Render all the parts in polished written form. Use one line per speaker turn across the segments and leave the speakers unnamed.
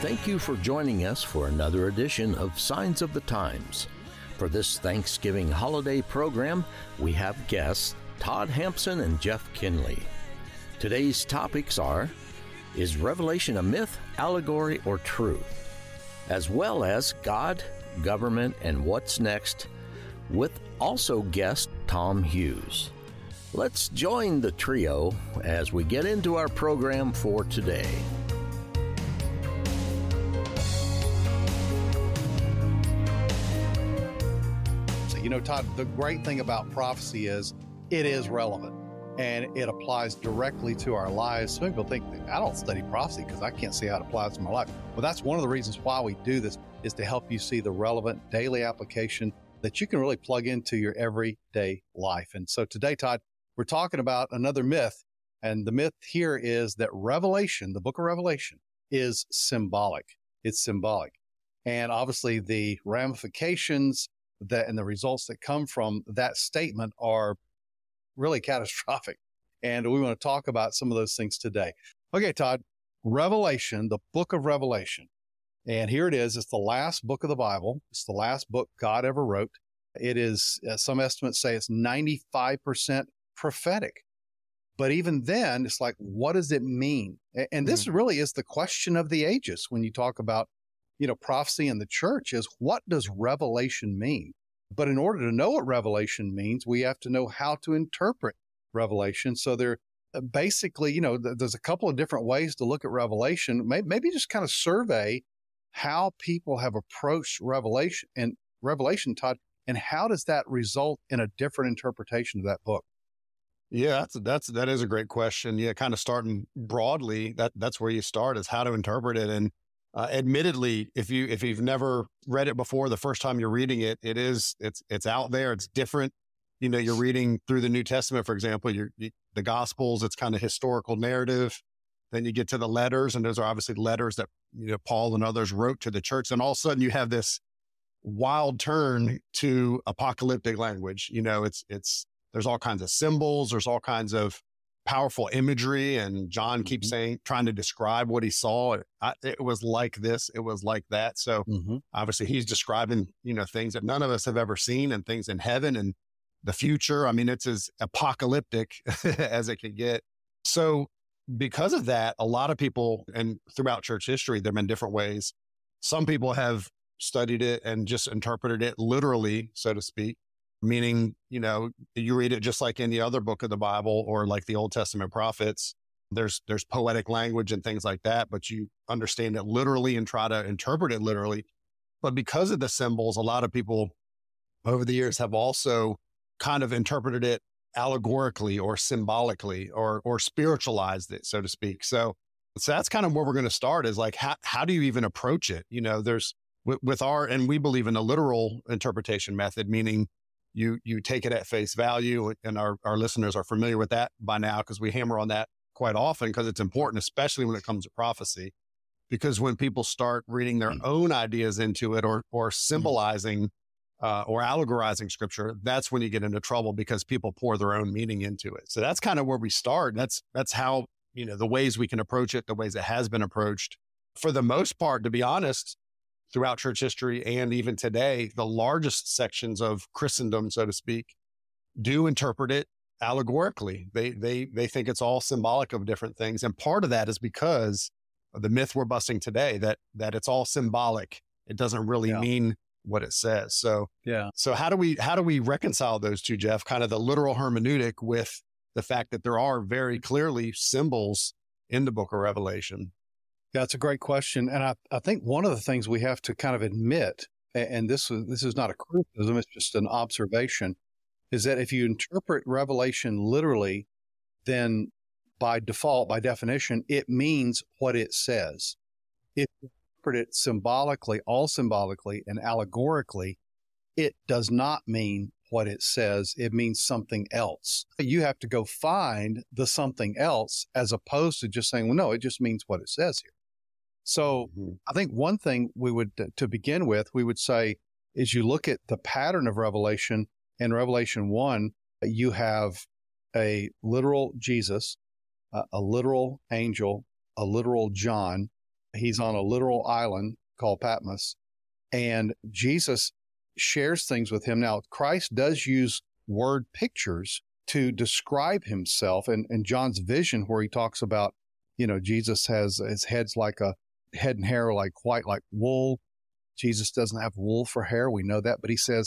Thank you for joining us for another edition of Signs of the Times. For this Thanksgiving holiday program, we have guests Todd Hampson and Jeff Kinley. Today's topics are, is Revelation a myth, allegory, or truth? As well as God, government, and what's next, with also guest Tom Hughes. Let's join the trio as we get into our program for today.
You know, Todd, the great thing about prophecy is it is relevant and it applies directly to our lives. Some people think, I don't study prophecy because I can't see how it applies to my life. Well, that's one of the reasons why we do this, is to help you see the relevant daily application that you can really plug into your everyday life. And so today, Todd, we're talking about another myth. And the myth here is that Revelation, the book of Revelation, is symbolic. It's symbolic. And obviously the ramifications and the results that come from that statement are really catastrophic. And we want to talk about some of those things today. Okay, Todd, Revelation, the book of Revelation. And here it is. It's the last book of the Bible. It's the last book God ever wrote. It is, some estimates say it's 95% prophetic. But even then, it's like, what does it mean? And this really is the question of the ages when you talk about, you know, prophecy in the church, is what does Revelation mean? But in order to know what Revelation means, we have to know how to interpret Revelation. So there basically, you know, there's a couple of different ways to look at Revelation. Maybe just kind of survey how people have approached Revelation, Todd, and how does that result in a different interpretation of that book?
Yeah, that is a great question. Yeah, kind of starting broadly, that's where you start, is how to interpret it. And admittedly, if you've never read it before, the first time you're reading it, it's out there. It's different. You know, you're reading through the New Testament, for example, the Gospels. It's kind of historical narrative. Then you get to the letters, and those are obviously letters that, you know, Paul and others wrote to the church. And all of a sudden, you have this wild turn to apocalyptic language. You know, there's all kinds of symbols. There's all kinds of powerful imagery, and John keeps trying to describe what he saw. It was like this, it was like that. So obviously he's describing, you know, things that none of us have ever seen, and things in heaven and the future. I mean, it's as apocalyptic as it could get. So because of that, a lot of people, and throughout church history, there have been different ways. Some people have studied it and just interpreted it literally, so to speak. Meaning, you know, you read it just like any other book of the Bible or like the Old Testament prophets. There's poetic language and things like that, but you understand it literally and try to interpret it literally. But because of the symbols, a lot of people over the years have also kind of interpreted it allegorically or symbolically or spiritualized it, so to speak. So that's kind of where we're going to start, is like, how do you even approach it? You know, there's and we believe in a literal interpretation method, meaning you take it at face value, and our listeners are familiar with that by now because we hammer on that quite often, because it's important, especially when it comes to prophecy. Because when people start reading their own ideas into it or symbolizing or allegorizing scripture, that's when you get into trouble, because people pour their own meaning into it. So that's kind of where we start. That's how, you know, the ways we can approach it, the ways it has been approached. For the most part, to be honest, throughout church history and even today, the largest sections of Christendom, so to speak, do interpret it allegorically. They think it's all symbolic of different things. And part of that is because of the myth we're busting today, that it's all symbolic. It doesn't really mean what it says. So how do we reconcile those two, Jeff? Kind of the literal hermeneutic with the fact that there are very clearly symbols in the book of Revelation.
Yeah, it's a great question. And I think one of the things we have to kind of admit, and this is not a criticism, it's just an observation, is that if you interpret Revelation literally, then by default, by definition, it means what it says. If you interpret it symbolically, all symbolically and allegorically, it does not mean what it says. It means something else. You have to go find the something else, as opposed to just saying, well, no, it just means what it says here. So I think one thing to begin with, we would say, is you look at the pattern of Revelation. In Revelation 1, you have a literal Jesus, a literal angel, a literal John, He's on a literal island called Patmos, and Jesus shares things with him. Now, Christ does use word pictures to describe himself, and John's vision where he talks about, Jesus has his head's like a head and hair like white, like wool. Jesus doesn't have wool for hair. We know that, but he says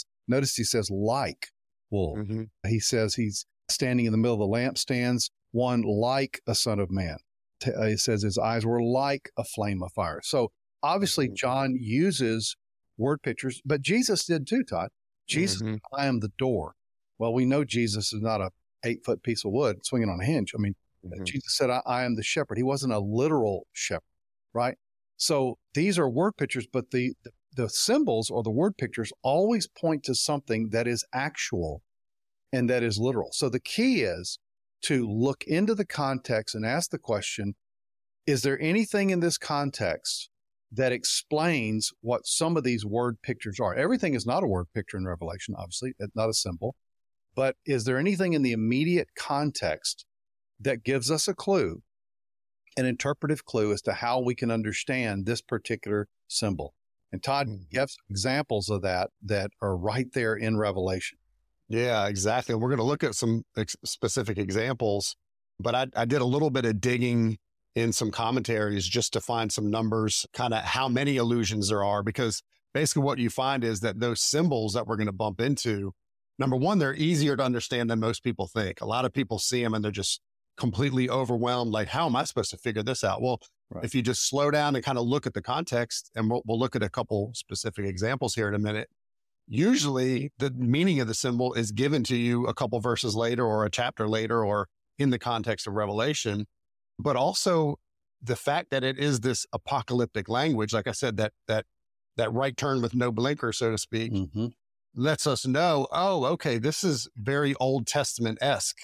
like wool.
Mm-hmm.
He says he's standing in the middle of the lampstands, one like a son of man. He says his eyes were like a flame of fire. So obviously John uses word pictures, but Jesus did too, Todd. Jesus, I am the door. Well, we know Jesus is not a 8-foot piece of wood swinging on a hinge. I mean, Jesus said, I am the shepherd. He wasn't a literal shepherd, right? So these are word pictures, but the symbols or the word pictures always point to something that is actual and that is literal. So the key is to look into the context and ask the question, is there anything in this context that explains what some of these word pictures are? Everything is not a word picture in Revelation, obviously, it's not a symbol, but is there anything in the immediate context that gives us a clue, an interpretive clue as to how we can understand this particular symbol? And Todd, you have some examples of that are right there in Revelation.
Yeah, exactly. We're going to look at some specific examples, but I did a little bit of digging in some commentaries just to find some numbers, kind of how many allusions there are, because basically what you find is that those symbols that we're going to bump into, number one, they're easier to understand than most people think. A lot of people see them and they're just completely overwhelmed. Like, how am I supposed to figure this out? Well, if you just slow down and kind of look at the context, and we'll look at a couple specific examples here in a minute. Usually the meaning of the symbol is given to you a couple verses later or a chapter later or in the context of Revelation, but also the fact that it is this apocalyptic language, like I said, that right turn with no blinker, so to speak, lets us know, oh, okay, this is very Old Testament-esque.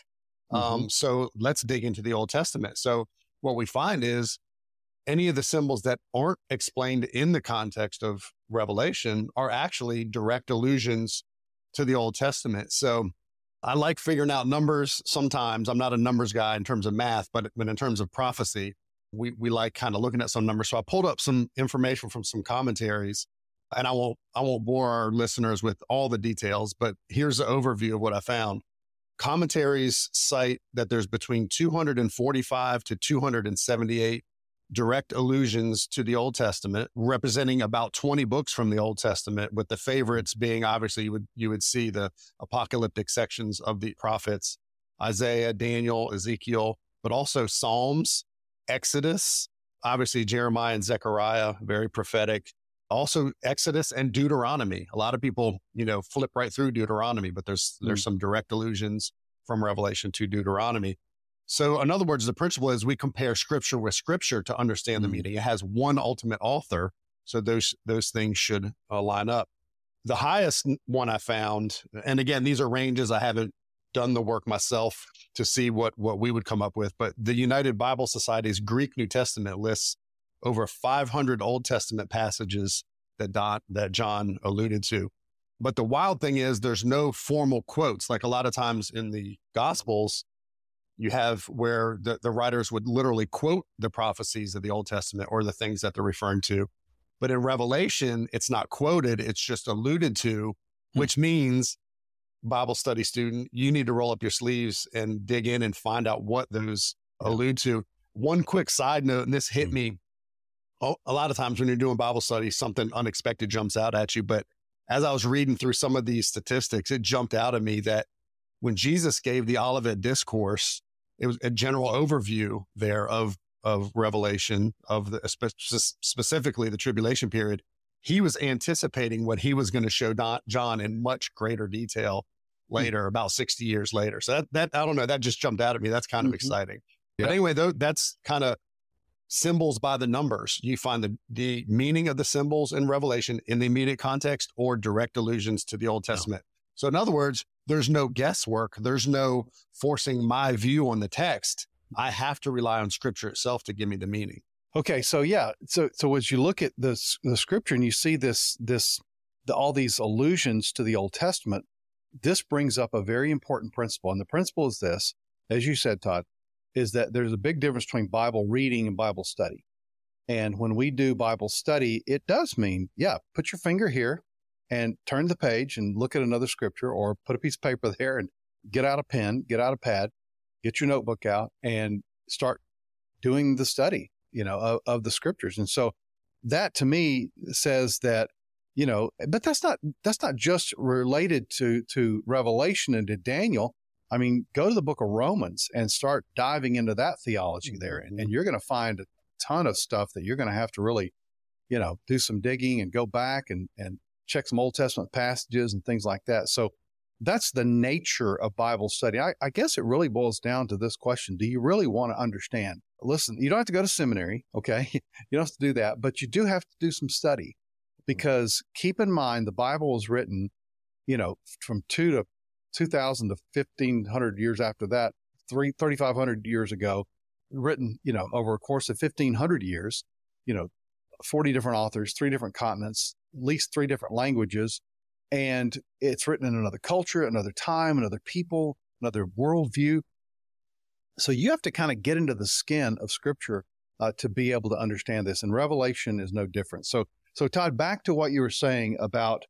So let's dig into the Old Testament. So what we find is any of the symbols that aren't explained in the context of Revelation are actually direct allusions to the Old Testament. So I like figuring out numbers sometimes. I'm not a numbers guy in terms of math, but in terms of prophecy, we like kind of looking at some numbers. So I pulled up some information from some commentaries, and I won't bore our listeners with all the details, but here's the overview of what I found. Commentaries cite that there's between 245 to 278 direct allusions to the Old Testament, representing about 20 books from the Old Testament, with the favorites being, obviously, you would see the apocalyptic sections of the prophets, Isaiah, Daniel, Ezekiel, but also Psalms, Exodus, obviously Jeremiah and Zechariah, very prophetic. Also Exodus and Deuteronomy. A lot of people, flip right through Deuteronomy, but there's some direct allusions from Revelation to Deuteronomy. So in other words, the principle is we compare scripture with scripture to understand the meaning. It has one ultimate author. So those things should line up. The highest one I found, and again, these are ranges. I haven't done the work myself to see what we would come up with, but the United Bible Society's Greek New Testament lists over 500 Old Testament passages that John alluded to. But the wild thing is there's no formal quotes. Like a lot of times in the Gospels, you have where the writers would literally quote the prophecies of the Old Testament or the things that they're referring to. But in Revelation, it's not quoted, it's just alluded to, which means, Bible study student, you need to roll up your sleeves and dig in and find out what those allude to. One quick side note, and this hit me. A lot of times when you're doing Bible study, something unexpected jumps out at you. But as I was reading through some of these statistics, it jumped out at me that when Jesus gave the Olivet Discourse, it was a general overview there of Revelation, of specifically the tribulation period. He was anticipating what he was going to show John in much greater detail later, about 60 years later. So that I don't know, that just jumped out at me. That's kind of exciting. But anyway, that's kind of symbols by the numbers. You find the meaning of the symbols in Revelation in the immediate context or direct allusions to the Old Testament. So in other words, there's no guesswork. There's no forcing my view on the text. I have to rely on scripture itself to give me the meaning.
Okay. So so as you look at the scripture and you see all these allusions to the Old Testament, this brings up a very important principle. And the principle is this, as you said, Todd, is that there's a big difference between Bible reading and Bible study. And when we do Bible study, it does mean, put your finger here and turn the page and look at another scripture, or put a piece of paper there and get out a pen, get out a pad, get your notebook out and start doing the study, of the scriptures. And so that to me says that, but that's not just related to Revelation and to Daniel. I mean, go to the book of Romans and start diving into that theology there. And you're going to find a ton of stuff that you're going to have to really, do some digging and go back and check some Old Testament passages and things like that. So that's the nature of Bible study. I guess it really boils down to this question. Do you really want to understand? Listen, you don't have to go to seminary, okay? You don't have to do that, but you do have to do some study, because keep in mind, the Bible was written, from 2,000 to 1,500 years after that, 3,500 years ago, written, over a course of 1,500 years, 40 different authors, 3 different continents, at least 3 different languages. And it's written in another culture, another time, another people, another worldview. So you have to kind of get into the skin of Scripture to be able to understand this. And Revelation is no different. So Todd, back to what you were saying about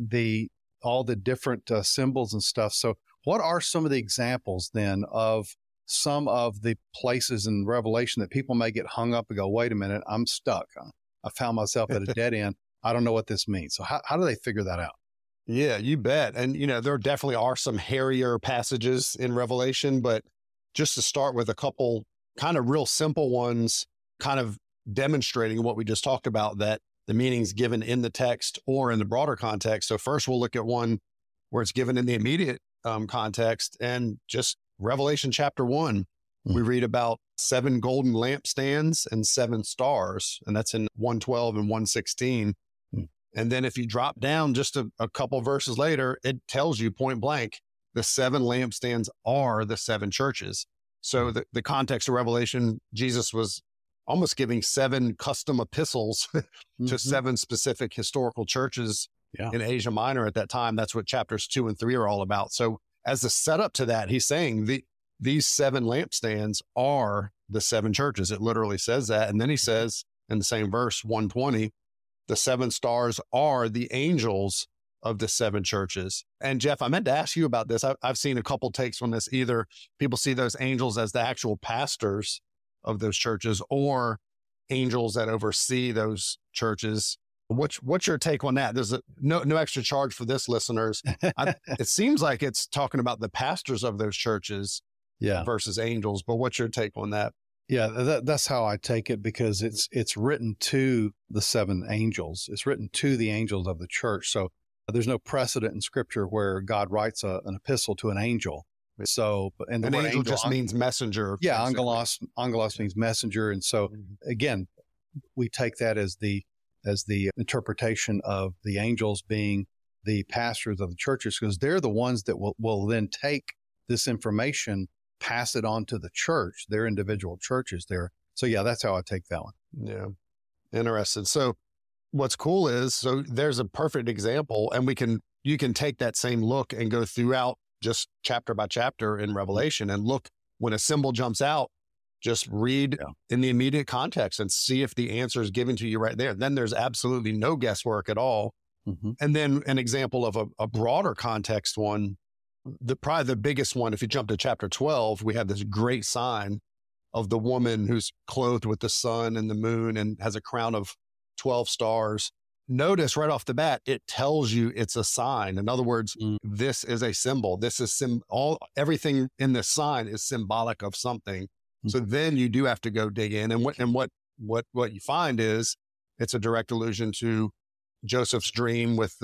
all the different symbols and stuff. So what are some of the examples then of some of the places in Revelation that people may get hung up and go, wait a minute, I'm stuck. I found myself at a dead end. I don't know what this means. So how do they figure that out?
Yeah, you bet. And, there definitely are some hairier passages in Revelation, but just to start with a couple kind of real simple ones, kind of demonstrating what we just talked about, that the meaning's given in the text or in the broader context. So first we'll look at one where it's given in the immediate context, and just Revelation chapter 1. We read about 7 golden lampstands and 7 stars, and that's in 112 and 116. And then if you drop down just a couple verses later, it tells you point blank, the 7 lampstands are the 7 churches. So the context of Revelation, Jesus was almost giving 7 custom epistles to 7 specific historical churches in Asia Minor at that time. That's what chapters 2 and 3 are all about. So as the setup to that, he's saying these 7 lampstands are the 7 churches. It literally says that. And then he says in the same verse, 120, the 7 stars are the angels of the 7 churches. And Jeff, I meant to ask you about this. I've seen a couple takes on this. Either people see those angels as the actual pastors of those churches, or angels that oversee those churches. What's your take on that? There's no extra charge for this, listeners. It seems like it's talking about the pastors of those churches versus angels, but what's your take on that?
Yeah, that's how I take it, because it's written to the 7 angels. It's written to the angels of the church. So there's no precedent in Scripture where God writes an epistle to an angel. So, and the
an
word
angel just means messenger.
Yeah, angelos means messenger. And so again, we take that as the interpretation of the angels being the pastors of the churches, because they're the ones that will then take this information, pass it on to the church, their individual churches there. So yeah, that's how I take that one.
Yeah. Interesting. So what's cool is, so there's a perfect example, and you can take that same look and go throughout just chapter by chapter in Revelation and look, when a symbol jumps out, just read in the immediate context and see if the answer is given to you right there. Then there's absolutely no guesswork at all. And then an example of a broader context one, probably the biggest one, if you jump to chapter 12, we have this great sign of the woman who's clothed with the sun and the moon and has a crown of 12 stars. Notice right off the bat, it tells you it's a sign. In other words, this is a symbol. This is everything in this sign is symbolic of something. So then you do have to go dig in. And what you find is it's a direct allusion to Joseph's dream with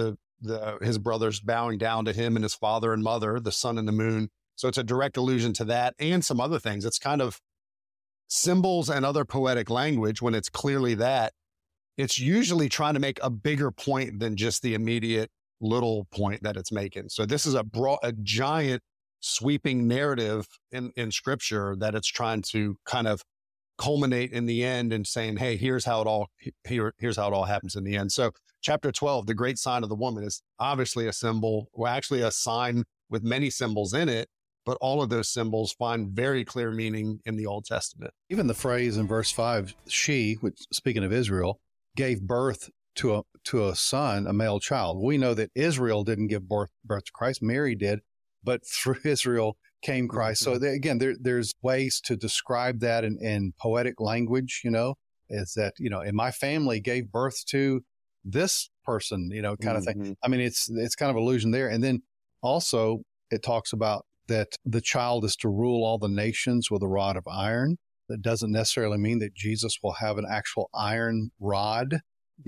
his brothers bowing down to him and his father and mother, the sun and the moon. So it's a direct allusion to that and some other things. It's kind of symbols and other poetic language. When it's clearly that, it's usually trying to make a bigger point than just the immediate little point that it's making. So this is a giant sweeping narrative in Scripture that it's trying to kind of culminate in the end and saying, hey, here's how it all happens in the end. So chapter 12, the great sign of the woman, is obviously a symbol, or actually a sign with many symbols in it. but all of those symbols find very clear meaning in the Old Testament.
Even the phrase in verse 5, she, which speaking of Israel, gave birth to a son, a male child. We know that Israel didn't give birth to Christ. Mary did, but through Israel came Christ. So again, there's ways to describe that in poetic language, is that, and my family gave birth to this person, kind of thing. I mean, it's kind of illusion there. And then also it talks about that the child is to rule all the nations with a rod of iron. That doesn't necessarily mean that Jesus will have an actual iron rod,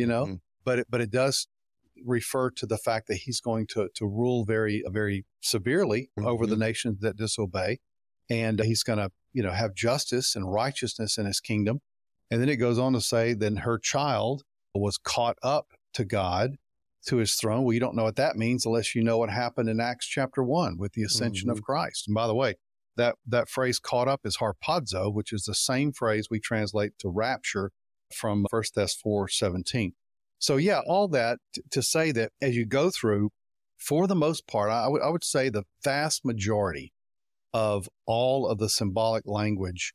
but it does refer to the fact that he's going to rule very, very severely over the nations that disobey. And he's going to, have justice and righteousness in his kingdom. And then it goes on to say, then her child was caught up to God, to his throne. Well, you don't know what that means unless you know what happened in Acts chapter 1 with the ascension of Christ. And by the way, that phrase caught up is harpazo, which is the same phrase we translate to rapture from 1 Thess 4:17. So yeah, all that to say that as you go through, for the most part, I would say the vast majority of all of the symbolic language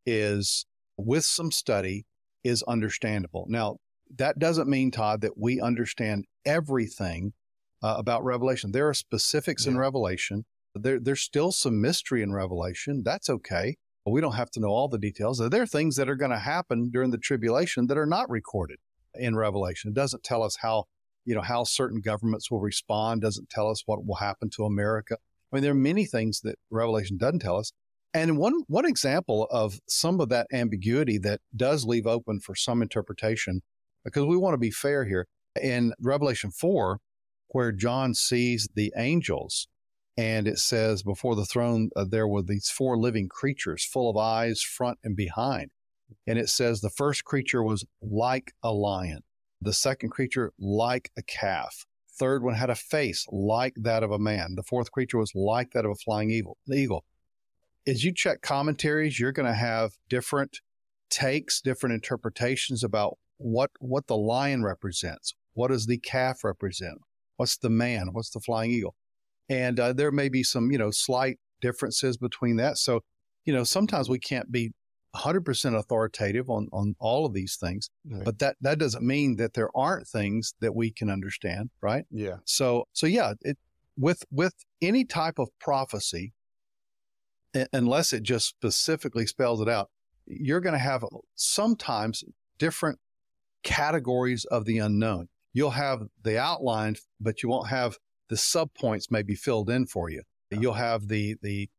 is, with some study, is understandable. Now, that doesn't mean, Todd, that we understand everything about Revelation. There are specifics in Revelation. There's still some mystery in Revelation. That's okay. But we don't have to know all the details. There are things that are going to happen during the tribulation that are not recorded in Revelation. It doesn't tell us how certain governments will respond. Doesn't tell us what will happen to America. I mean, there are many things that Revelation doesn't tell us. And one example of some of that ambiguity that does leave open for some interpretation, because we want to be fair here, in Revelation 4, where John sees the angels, and it says before the throne, there were these 4 living creatures full of eyes, front and behind. And it says the first creature was like a lion, the second creature like a calf, third one had a face like that of a man, the fourth creature was like that of a flying eagle. As you check commentaries, you're going to have different takes, different interpretations about what the lion represents. What does the calf represent? What's the man? What's the flying eagle? And there may be some, slight differences between that. So, sometimes we can't be 100% authoritative on all of these things, but that doesn't mean that there aren't things that we can understand, right?
Yeah.
So yeah, with any type of prophecy, unless it just specifically spells it out, you're going to have sometimes different categories of the unknown. You'll have the outline, but you won't have the subpoints maybe filled in for you. You'll have the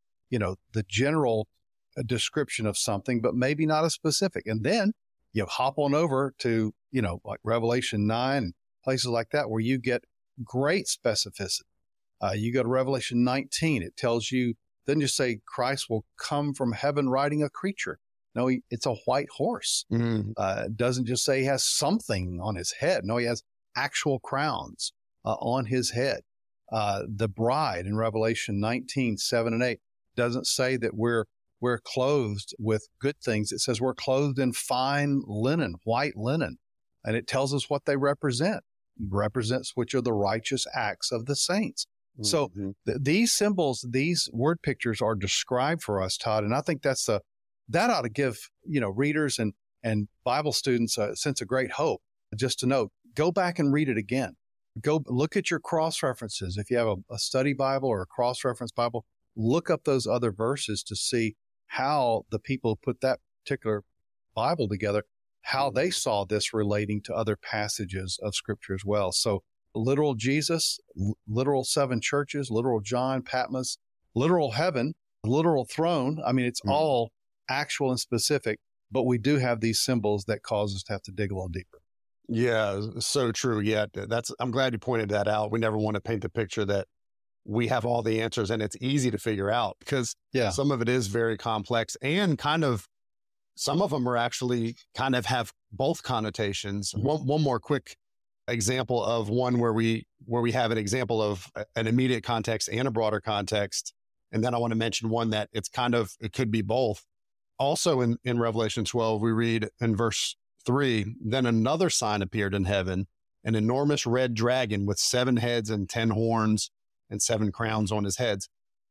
general description of something, but maybe not a specific. And then you hop on over to, like Revelation 9 and places like that, where you get great specificity. You go to Revelation 19, it tells you, doesn't just say Christ will come from heaven riding a creature. No, it's a white horse. It doesn't just say he has something on his head. No, he has actual crowns on his head. The bride in Revelation 19, 7 and 8 doesn't say that we're clothed with good things. It says we're clothed in fine linen, white linen. And it tells us what they represent. It represents which are the righteous acts of the saints. So these symbols, these word pictures are described for us, Todd. And I think that ought to give, readers and Bible students a sense of great hope. Just to note, go back and read it again. Go look at your cross references. If you have a study Bible or a cross reference Bible, look up those other verses to see how the people who put that particular Bible together, how they saw this relating to other passages of Scripture as well. So literal Jesus, literal 7 churches, literal John, Patmos, literal heaven, literal throne. I mean, it's all actual and specific, but we do have these symbols that cause us to have to dig a little deeper.
Yeah, so true. Yeah, I'm glad you pointed that out. We never want to paint the picture that we have all the answers and it's easy to figure out, because some of it is very complex, and some of them are actually kind of have both connotations. One more quick example of one where we have an example of an immediate context and a broader context. And then I want to mention one that it could be both. Also in Revelation 12, we read in verse 3, then another sign appeared in heaven, an enormous red dragon with 7 heads and 10 horns and 7 crowns on his heads.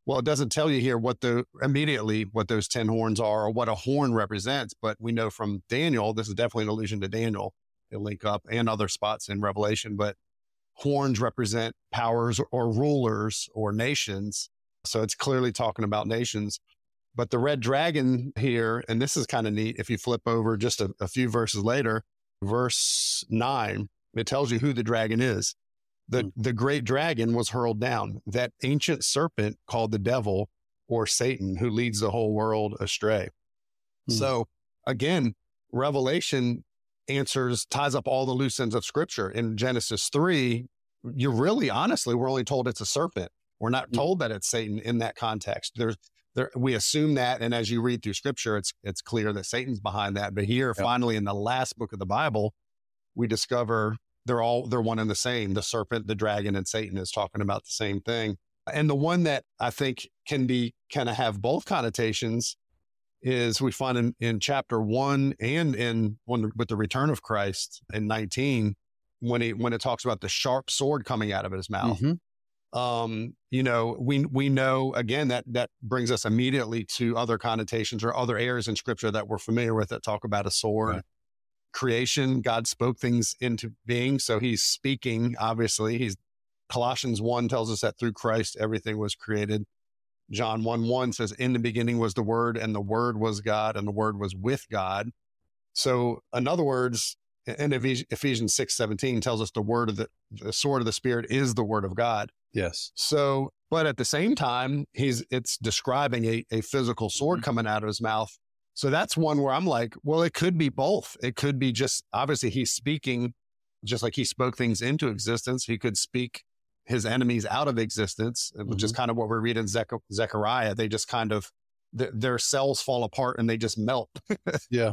Well, it doesn't tell you here immediately what those 10 horns are or what a horn represents, but we know from Daniel, this is definitely an allusion to Daniel. They link up and other spots in Revelation, but horns represent powers or rulers or nations. So it's clearly talking about nations. But the red dragon here, and this is kind of neat, if you flip over just a few verses later, verse 9, it tells you who the dragon is. The great dragon was hurled down, that ancient serpent called the devil or Satan, who leads the whole world astray. So again, Revelation ties up all the loose ends of Scripture. In Genesis 3, we're only told it's a serpent. We're not told that it's Satan in that context. We assume that, and as you read through Scripture, it's clear that Satan's behind that. But here, finally, in the last book of the Bible, we discover they're one and the same. The serpent, the dragon, and Satan is talking about the same thing. And the one that I think can kind of have both connotations is we find in chapter 1 and with the return of Christ in 19, when it talks about the sharp sword coming out of his mouth. We know again that brings us immediately to other connotations or other areas in Scripture that we're familiar with that talk about a sword. Right. Creation, God spoke things into being. So he's speaking, obviously. Colossians 1 tells us that through Christ, everything was created. John 1:1 says, in the beginning was the Word, and the Word was God, and the Word was with God. So in other words, and Ephesians 6:17 tells us the sword of the Spirit is the Word of God.
Yes.
So, but at the same time, it's describing a physical sword coming out of his mouth. So that's one where I'm like, well, it could be both. It could be just, obviously he's speaking, just like he spoke things into existence. He could speak his enemies out of existence, which is kind of what we read in Zechariah. They just kind of, their cells fall apart and they just melt.
Yeah.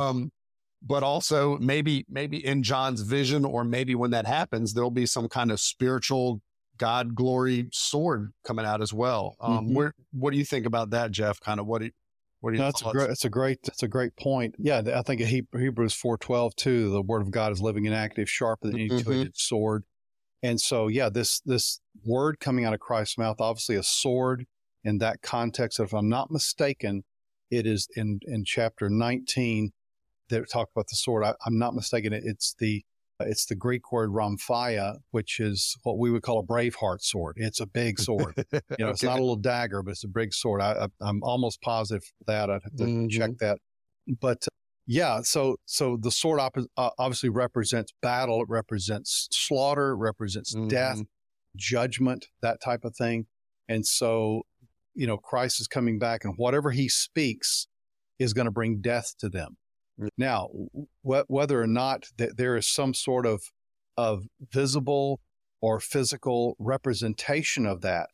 But also maybe in John's vision, or maybe when that happens, there'll be some kind of spiritual God glory sword coming out as well. What do you think about that, Jeff? Kind of what do you
That's a great point. Yeah, I think in Hebrews 4:12 too, the word of God is living and active, sharper than any two-edged sword. And so, yeah, this word coming out of Christ's mouth, obviously a sword in that context. If I'm not mistaken, it is in chapter 19 that talk about the sword. I'm not mistaken. It's the Greek word rhamphia, which is what we would call a Braveheart sword. It's a big sword. It's not a little dagger, but it's a big sword. I'm almost positive that. I'd have to check that. But yeah, so the sword obviously represents battle. It represents slaughter. It represents death, judgment, that type of thing. And so, Christ is coming back, and whatever he speaks is going to bring death to them. Now, whether or not there is some sort of visible or physical representation of that,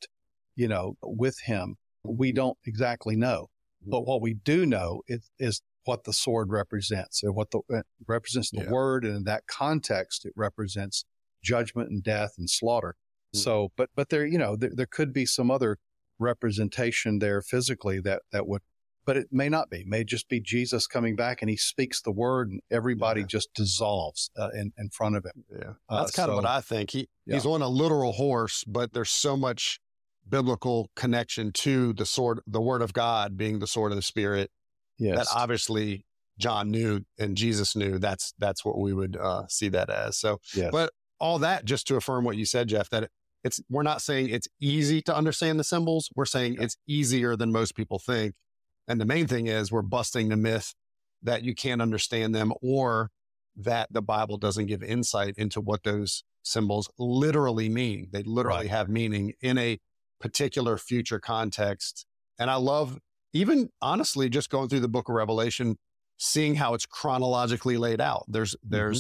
with him, we don't exactly know. But what we do know is what the sword represents, and it represents the word, and in that context, it represents judgment and death and slaughter. So, but there, there could be some other representation there physically that would. But it may not be. It may just be Jesus coming back and he speaks the word and everybody just dissolves in front of him.
Yeah, that's kind of what I think. He's on a literal horse, but there's so much biblical connection to the sword, the word of God being the sword of the Spirit, that obviously John knew and Jesus knew. That's what we would see that as. So, but all that just to affirm what you said, Jeff, that we're not saying it's easy to understand the symbols. We're saying it's easier than most people think. And the main thing is we're busting the myth that you can't understand them, or that the Bible doesn't give insight into what those symbols literally mean. They literally have meaning in a particular future context. And I love, even honestly, just going through the book of Revelation, seeing how it's chronologically laid out. There's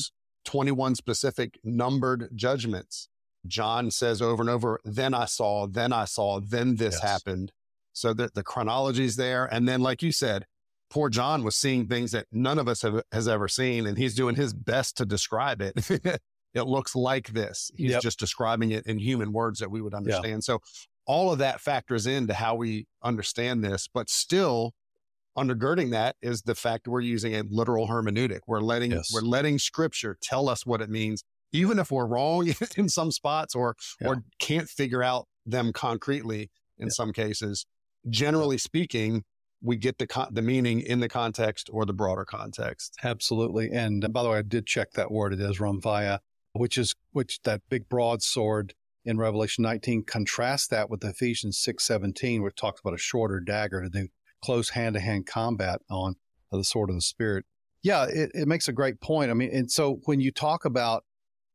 21 specific numbered judgments. John says over and over, then I saw, then this happened. So the chronology's there. And then, like you said, poor John was seeing things that none of us has ever seen, and he's doing his best to describe it. It looks like this. He's just describing it in human words that we would understand. So all of that factors into how we understand this, but still undergirding that is the fact that we're using a literal hermeneutic. We're letting Scripture tell us what it means, even if we're wrong in some spots or can't figure out them concretely. in some cases. Generally speaking, we get the meaning in the context or the broader context.
Absolutely. And by the way, I did check that word. It is rhamphia, which that big broadsword in Revelation 19 contrasts that with Ephesians 6:17, where it talks about a shorter dagger to do close hand-to-hand combat on the sword of the Spirit. Yeah, it makes a great point. I mean, and so when you talk about,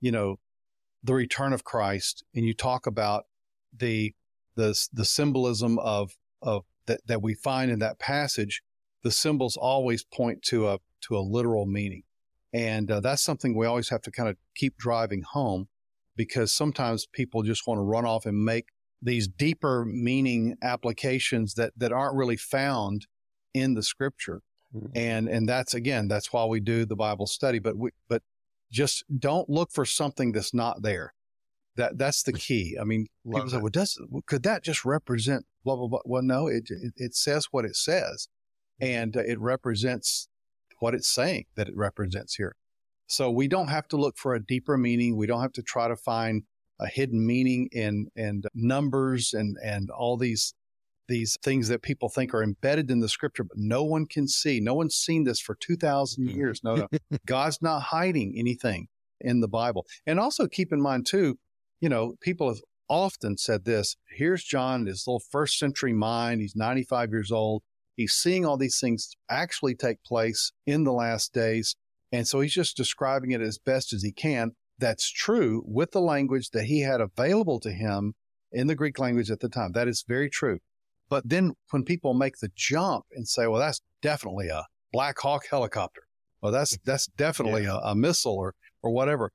the return of Christ, and you talk about the symbolism of that we find in that passage, the symbols always point to a literal meaning. And that's something we always have to kind of keep driving home, because sometimes people just want to run off and make these deeper meaning applications that aren't really found in the Scripture. Mm-hmm. And that's why we do the Bible study. But just don't look for something that's not there. That's the key. I mean, people say, well, could that just represent blah, blah, blah? Well, no, it says what it says, and it represents what it's saying that it represents here. So we don't have to look for a deeper meaning. We don't have to try to find a hidden meaning in numbers and all these things that people think are embedded in the Scripture, but no one can see. No one's seen this for 2,000 years. No. God's not hiding anything in the Bible. And also keep in mind too, people have often said this. Here's John, his little first century mind. He's 95 years old. He's seeing all these things actually take place in the last days. And so he's just describing it as best as he can. That's true with the language that he had available to him in the Greek language at the time. That is very true. But then when people make the jump and say, well, that's definitely a Black Hawk helicopter. Well, that's definitely a missile or whatever.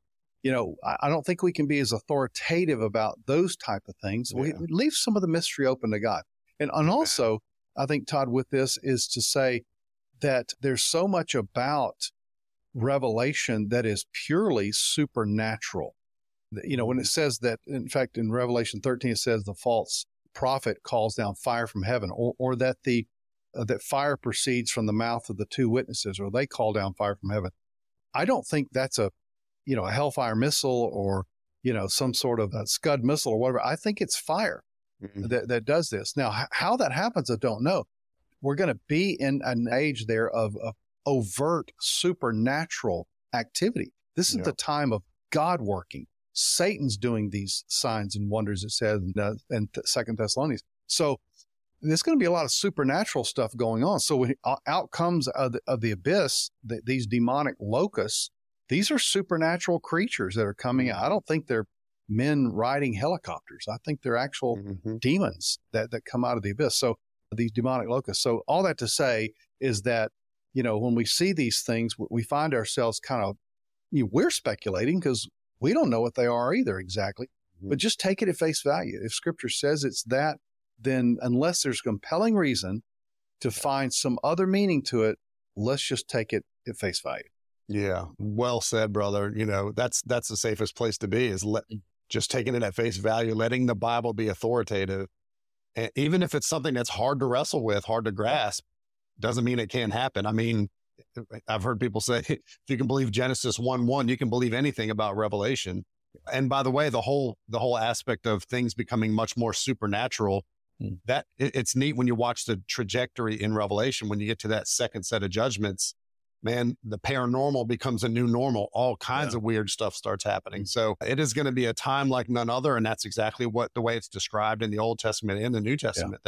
I don't think we can be as authoritative about those type of things. Yeah. We leave some of the mystery open to God. And also, I think, Todd, with this is to say that there's so much about Revelation that is purely supernatural. When it says that, in fact, in Revelation 13, it says the false prophet calls down fire from heaven, or that that fire proceeds from the mouth of the two witnesses, or they call down fire from heaven. I don't think that's a Hellfire missile or, some sort of a Scud missile or whatever. I think it's fire that does this. Now, how that happens, I don't know. We're going to be in an age there of overt supernatural activity. This is the time of God working. Satan's doing these signs and wonders, it says in 2 Thessalonians. So there's going to be a lot of supernatural stuff going on. So when out comes of the abyss, these demonic locusts, these are supernatural creatures that are coming out. I don't think they're men riding helicopters. I think they're actual demons that come out of the abyss. So these demonic locusts. So all that to say is that, when we see these things, we find ourselves kind of, we're speculating because we don't know what they are either exactly, but just take it at face value. If Scripture says it's that, then unless there's compelling reason to find some other meaning to it, let's just take it at face value.
Yeah. Well said, brother. That's the safest place to be, is just taking it at face value, letting the Bible be authoritative. And even if it's something that's hard to wrestle with, hard to grasp, doesn't mean it can't happen. I mean, I've heard people say, if you can believe Genesis 1:1, you can believe anything about Revelation. And by the way, the whole aspect of things becoming much more supernatural, that it's neat when you watch the trajectory in Revelation. When you get to that second set of judgments, man, the paranormal becomes a new normal. All kinds of weird stuff starts happening. So it is going to be a time like none other. And that's exactly the way it's described in the Old Testament and the New Testament.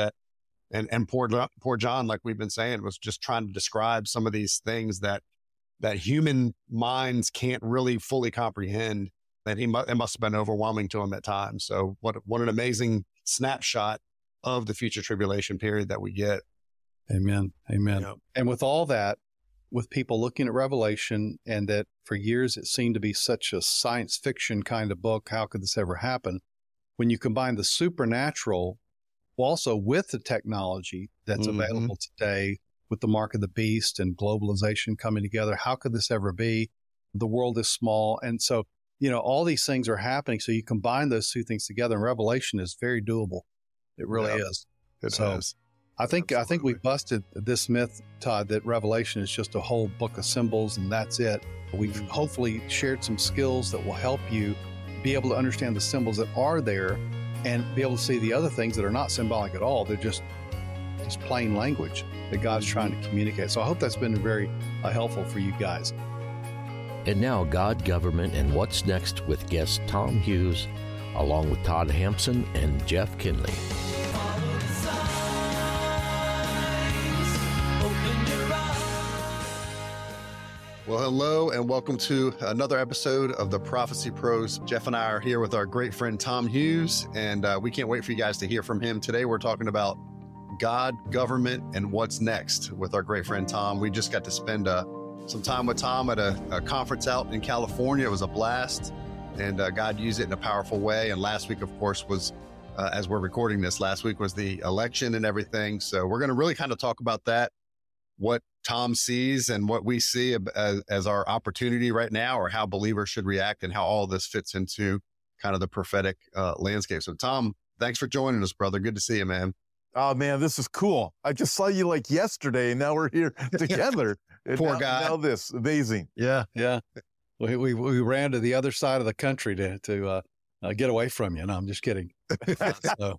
And poor John, like we've been saying, was just trying to describe some of these things that human minds can't really fully comprehend. That it must have been overwhelming to him at times. So what an amazing snapshot of the future tribulation period that we get.
Amen. Yep. And with all that, with people looking at Revelation, and that for years it seemed to be such a science fiction kind of book, how could this ever happen? When you combine the supernatural also with the technology that's available today, with the mark of the beast and globalization coming together, how could this ever be? The world is small. And so, all these things are happening. So you combine those two things together, and Revelation is very doable. It really is.
It is.
I think we busted this myth, Todd, that Revelation is just a whole book of symbols and that's it. We've hopefully shared some skills that will help you be able to understand the symbols that are there and be able to see the other things that are not symbolic at all. They're just plain language that God's trying to communicate. So I hope that's been very helpful for you guys.
And now, God, Government, and What's Next with guest Tom Hughes, along with Todd Hampson and Jeff Kinley.
Well, hello, and welcome to another episode of the Prophecy Pros. Jeff and I are here with our great friend Tom Hughes, and we can't wait for you guys to hear from him. Today, we're talking about God, Government, and What's Next with our great friend Tom. We just got to spend some time with Tom at a conference out in California. It was a blast, and God used it in a powerful way. And last week, of course, was, as we're recording this, last week was the election and everything. So we're going to really kind of talk about that, what Tom sees and what we see as our opportunity right now, or how believers should react and how all this fits into kind of the prophetic landscape. So Tom, thanks for joining us, brother. Good to see you, man.
Oh man, this is cool. I just saw you like yesterday and now we're here together.
Poor guy.
Now this, amazing.
Yeah. We ran to the other side of the country to get away from you. No, I'm just kidding. So,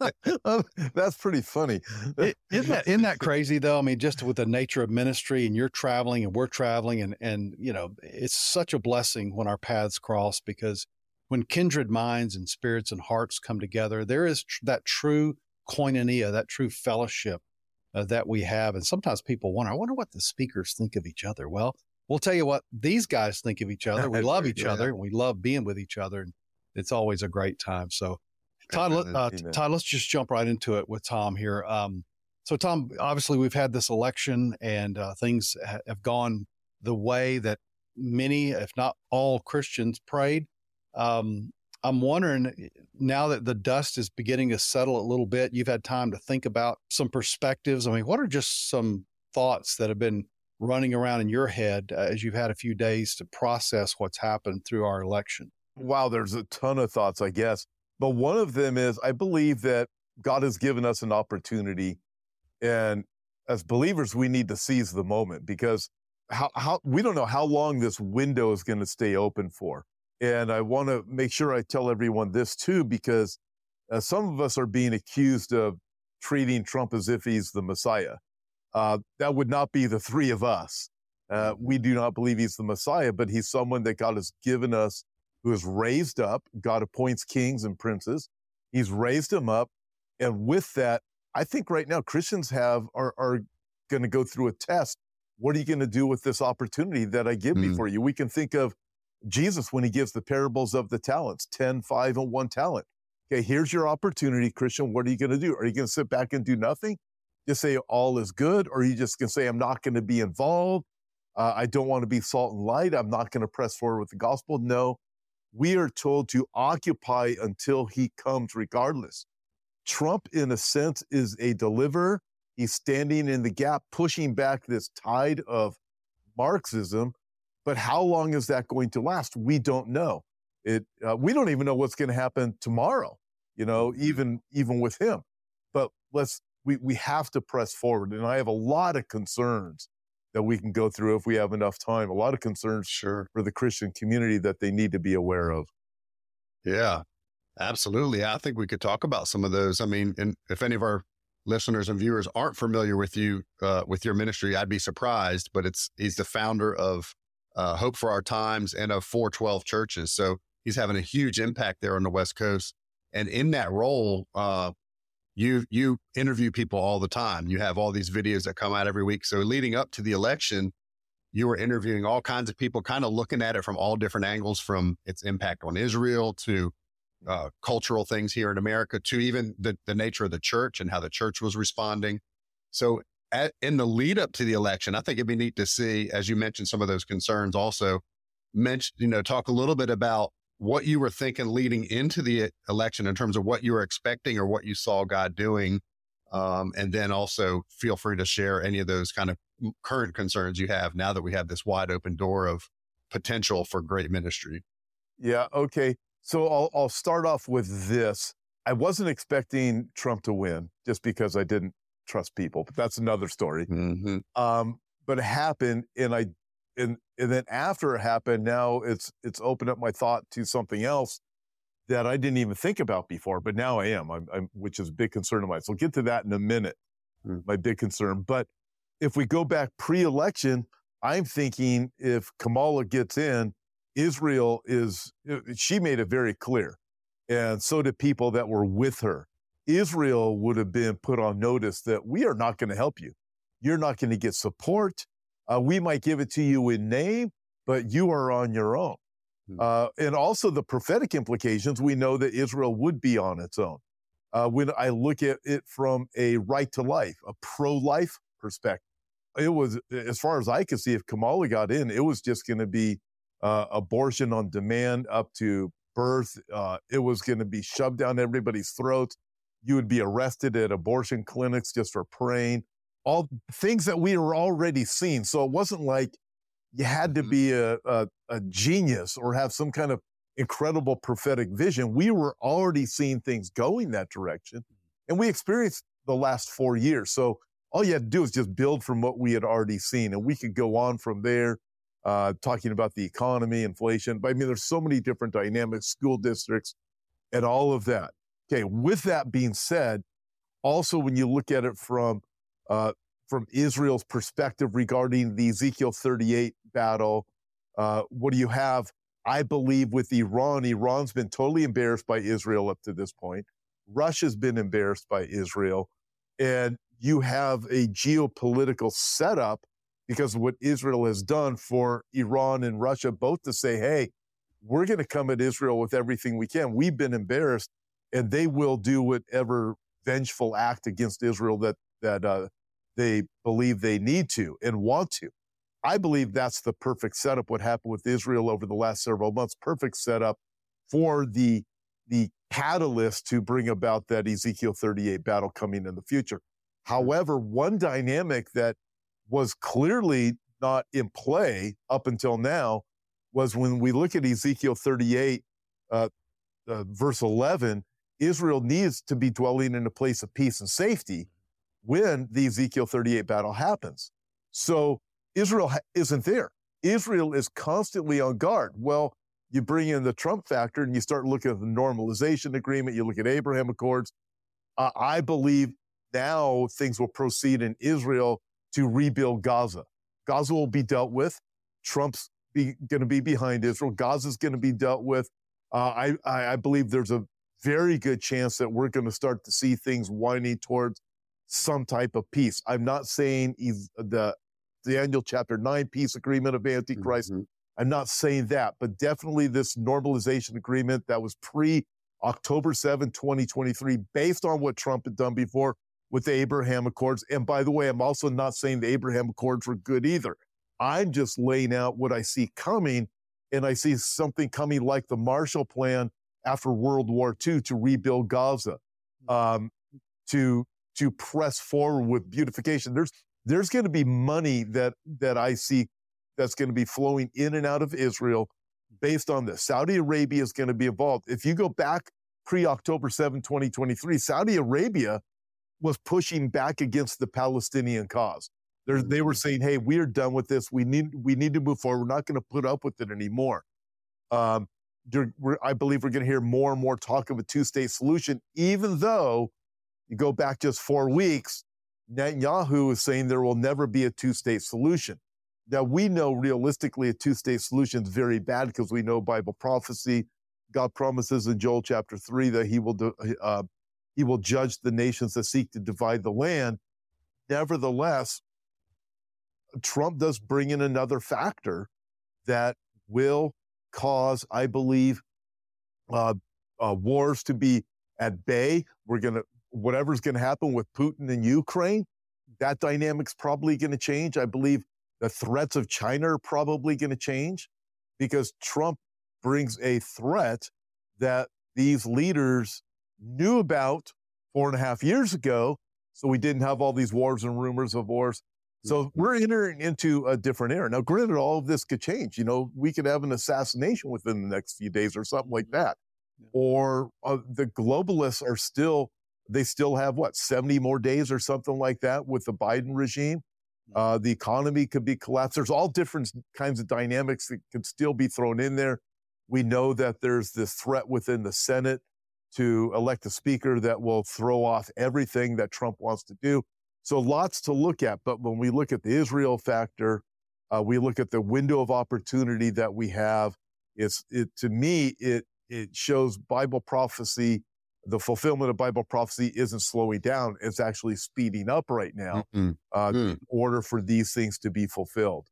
that's pretty funny.
Isn't that crazy though? I mean, just with the nature of ministry, and you're traveling and we're traveling, and you know, it's such a blessing when our paths cross, because when kindred minds and spirits and hearts come together, there is that true koinonia, that true fellowship that we have. And sometimes people wonder, I wonder what the speakers think of each other. Well, we'll tell you what these guys think of each other. We love each other, and we love being with each other. And it's always a great time. So Todd, let's just jump right into it with Tom here. So Tom, obviously we've had this election, and things have gone the way that many, if not all, Christians prayed. I'm wondering, now that the dust is beginning to settle a little bit, you've had time to think about some perspectives. I mean, what are just some thoughts that have been running around in your head as you've had a few days to process what's happened through our election?
Wow, there's a ton of thoughts, I guess. But one of them is, I believe that God has given us an opportunity. And as believers, we need to seize the moment, because how we don't know how long this window is going to stay open for. And I want to make sure I tell everyone this too, because some of us are being accused of treating Trump as if he's the Messiah. That would not be the three of us. We do not believe he's the Messiah, but he's someone that God has given us, who is raised up. God appoints kings and princes. He's raised him up. And with that, I think right now Christians are going to go through a test. What are you going to do with this opportunity that I give before you? We can think of Jesus when he gives the parables of the talents, 10, 5, and 1 talent. Okay, here's your opportunity, Christian. What are you going to do? Are you going to sit back and do nothing? Just say all is good? Or are you just going to say, I'm not going to be involved? I don't want to be salt and light. I'm not going to press forward with the gospel. No. We are told to occupy until he comes regardless. Trump, in a sense, is a deliverer. He's standing in the gap, pushing back this tide of Marxism. But how long is that going to last? We don't know. We don't even know what's going to happen tomorrow, even with him. But we have to press forward. And I have a lot of concerns that we can go through if we have enough time. A lot of concerns for the Christian community that they need to be aware of.
Yeah, absolutely. I think we could talk about some of those. I mean, and if any of our listeners and viewers aren't familiar with you, with your ministry, I'd be surprised, but he's the founder of Hope for Our Times and of 412 churches. So he's having a huge impact there on the West Coast. And in that role, you interview people all the time. You have all these videos that come out every week. So leading up to the election, you were interviewing all kinds of people, kind of looking at it from all different angles, from its impact on Israel to cultural things here in America, to even the nature of the church and how the church was responding. So in the lead up to the election, I think it'd be neat to see, as you mentioned, some of those concerns also, talk a little bit about what you were thinking leading into the election in terms of what you were expecting or what you saw God doing. And then also feel free to share any of those kind of current concerns you have now that we have this wide open door of potential for great ministry.
Yeah. Okay. So I'll start off with this. I wasn't expecting Trump to win just because I didn't trust people, but that's another story.
Mm-hmm.
But it happened, and then after it happened, now it's opened up my thought to something else that I didn't even think about before, but now I am, which is a big concern of mine. So I'll get to that in a minute, my big concern. But if we go back pre-election, I'm thinking if Kamala gets in, Israel she made it very clear, and so did people that were with her. Israel would have been put on notice that we are not going to help you. You're not going to get support. We might give it to you in name, but you are on your own. And also the prophetic implications, we know that Israel would be on its own. When I look at it from a right to life, a pro-life perspective, it was, as far as I could see, if Kamala got in, it was just going to be abortion on demand up to birth. It was going to be shoved down everybody's throats. You would be arrested at abortion clinics just for praying. All things that we were already seeing. So it wasn't like you had to be a genius or have some kind of incredible prophetic vision. We were already seeing things going that direction, and we experienced the last 4 years. So all you had to do is just build from what we had already seen, and we could go on from there, talking about the economy, inflation. But I mean, there's so many different dynamics, school districts, and all of that. Okay, with that being said, also when you look at it from Israel's perspective regarding the Ezekiel 38 battle, what do you have? I believe with Iran, Iran's been totally embarrassed by Israel up to this point. Russia's been embarrassed by Israel. And you have a geopolitical setup because of what Israel has done for Iran and Russia, both to say, hey, we're going to come at Israel with everything we can. We've been embarrassed, and they will do whatever vengeful act against Israel that they believe they need to and want to. I believe that's the perfect setup, what happened with Israel over the last several months, perfect setup for the catalyst to bring about that Ezekiel 38 battle coming in the future. However, one dynamic that was clearly not in play up until now was when we look at Ezekiel 38, verse 11, Israel needs to be dwelling in a place of peace and safety when the Ezekiel 38 battle happens. So Israel isn't there. Israel is constantly on guard. Well, you bring in the Trump factor and you start looking at the normalization agreement, you look at Abraham Accords. I believe now things will proceed in Israel to rebuild Gaza. Gaza will be dealt with. Trump's going to be behind Israel. Gaza's going to be dealt with. I believe there's a very good chance that we're going to start to see things winding towards some type of peace. I'm not saying the Daniel chapter 9 peace agreement of Antichrist. Mm-hmm. I'm not saying that, but definitely this normalization agreement that was pre-October 7, 2023, based on what Trump had done before with the Abraham Accords. And by the way, I'm also not saying the Abraham Accords were good either. I'm just laying out what I see coming, and I see something coming like the Marshall Plan after World War II to rebuild Gaza, to press forward with beautification. There's going to be money that I see that's going to be flowing in and out of Israel based on this. Saudi Arabia is going to be involved. If you go back pre-October 7, 2023, Saudi Arabia was pushing back against the Palestinian cause. They were saying, hey, we are done with this. We need to move forward. We're not going to put up with it anymore. I believe we're going to hear more and more talk of a two-state solution, even though you go back just 4 weeks, Netanyahu is saying there will never be a two-state solution. Now, we know realistically a two-state solution is very bad because we know Bible prophecy. God promises in Joel chapter 3 that he will judge the nations that seek to divide the land. Nevertheless, Trump does bring in another factor that will cause, I believe, wars to be at bay. Whatever's going to happen with Putin and Ukraine, that dynamic's probably going to change. I believe the threats of China are probably going to change because Trump brings a threat that these leaders knew about 4.5 years ago. So we didn't have all these wars and rumors of wars. So we're entering into a different era. Now, granted, all of this could change. We could have an assassination within the next few days or something like that. Or the globalists they still have 70 more days or something like that with the Biden regime. The economy could be collapsed. There's all different kinds of dynamics that could still be thrown in there. We know that there's this threat within the Senate to elect a speaker that will throw off everything that Trump wants to do. So lots to look at. But when we look at the Israel factor, we look at the window of opportunity that we have. To me, it shows Bible prophecy. The fulfillment of Bible prophecy isn't slowing down. It's actually speeding up right now in order for these things to be fulfilled.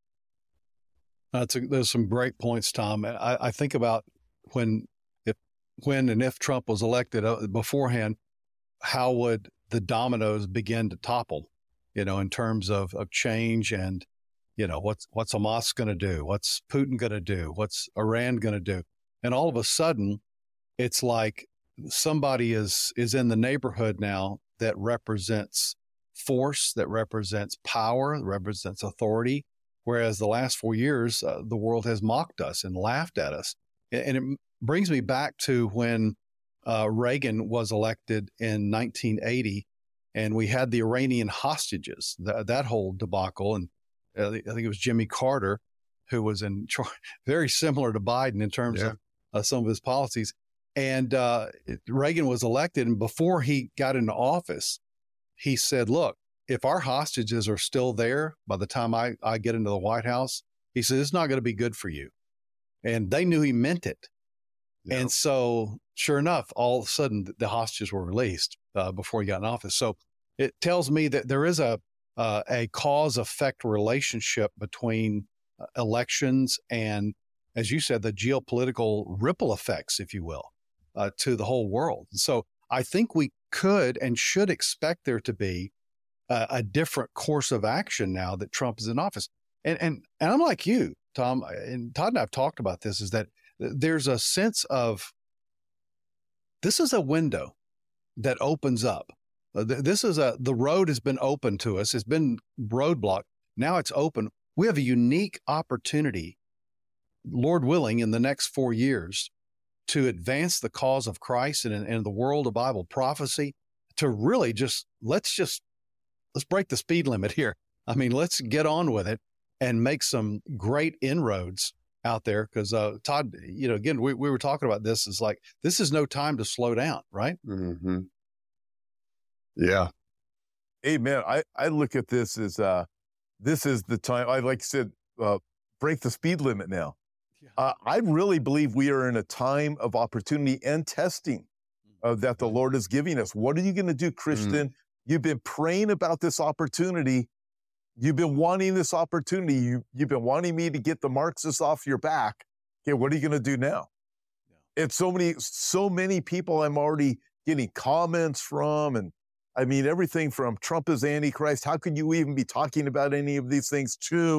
There's some great points, Tom. I think about when and if Trump was elected beforehand, how would the dominoes begin to topple, in terms of change and, what's Hamas going to do? What's Putin going to do? What's Iran going to do? And all of a sudden, it's like somebody is in the neighborhood now that represents force, that represents power, that represents authority. Whereas the last 4 years, the world has mocked us and laughed at us. And it brings me back to when Reagan was elected in 1980, and we had the Iranian hostages, that whole debacle. And I think it was Jimmy Carter who was in charge, very similar to Biden in terms of some of his policies. And Reagan was elected, and before he got into office, he said, look, if our hostages are still there by the time I get into the White House, he said, it's not going to be good for you. And they knew he meant it. Yeah. And so sure enough, all of a sudden the hostages were released before he got in office. So it tells me that there is a cause-effect relationship between elections and, as you said, the geopolitical ripple effects, if you will, to the whole world. So I think we could and should expect there to be a different course of action now that Trump is in office. And I'm like you, Tom, and Todd and I have talked about this, is that there's a sense of this is a window that opens up. The road has been open to us. It's been roadblocked. Now it's open. We have a unique opportunity, Lord willing, in the next 4 years to advance the cause of Christ and the world of Bible prophecy, to really let's break the speed limit here. I mean, let's get on with it and make some great inroads out there. Because Todd, again, we were talking about this. It's like, this is no time to slow down, right?
Mm-hmm. Yeah.
Amen. I look at this as this is the time. I like said, break the speed limit now. Yeah. I really believe we are in a time of opportunity and testing that the Lord is giving us. What are you going to do, Christian? You've been praying about this opportunity. You've been wanting this opportunity. You've been wanting me to get the Marxists off your back. Okay, what are you going to do now? Yeah. It's so many people I'm already getting comments from, and I mean, everything from Trump is Antichrist. How could you even be talking about any of these things?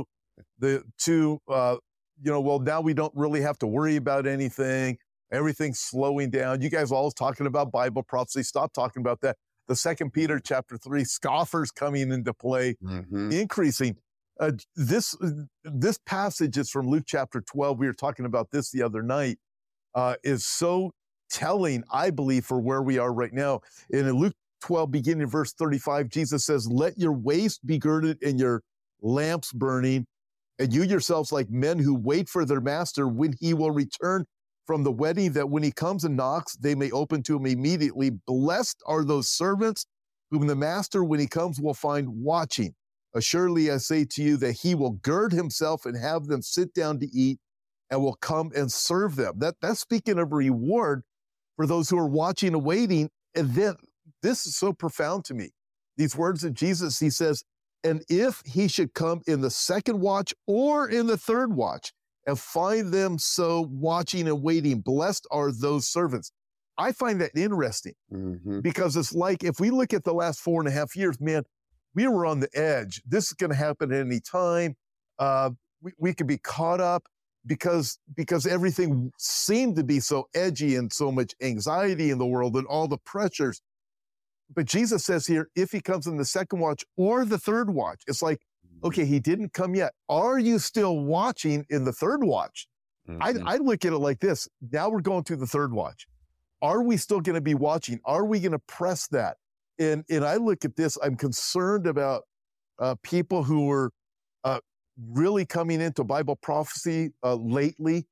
Well, now we don't really have to worry about anything. Everything's slowing down. You guys are always talking about Bible prophecy. Stop talking about that. The 2 Peter chapter 3, scoffers coming into play, increasing. This passage is from Luke chapter 12. We were talking about this the other night. Is so telling, I believe, for where we are right now. In Luke 12, beginning in verse 35, Jesus says, let your waist be girded and your lamps burning, and you yourselves like men who wait for their master when he will return from the wedding, that when he comes and knocks, they may open to him immediately. Blessed are those servants whom the master, when he comes, will find watching. Assuredly, I say to you that he will gird himself and have them sit down to eat, and will come and serve them. That's speaking of reward for those who are watching and waiting. And then this is so profound to me. These words of Jesus, he says, and if he should come in the second watch or in the third watch, and find them so watching and waiting, blessed are those servants. I find that interesting because it's like, if we look at the last 4.5 years, man, we were on the edge. This is going to happen at any time. We could be caught up because everything seemed to be so edgy and so much anxiety in the world and all the pressures. But Jesus says here, if he comes in the second watch or the third watch, it's like, okay, he didn't come yet. Are you still watching in the third watch? I look at it like this. Now we're going to the third watch. Are we still going to be watching? Are we going to press that? And I look at this, I'm concerned about people who are really coming into Bible prophecy lately.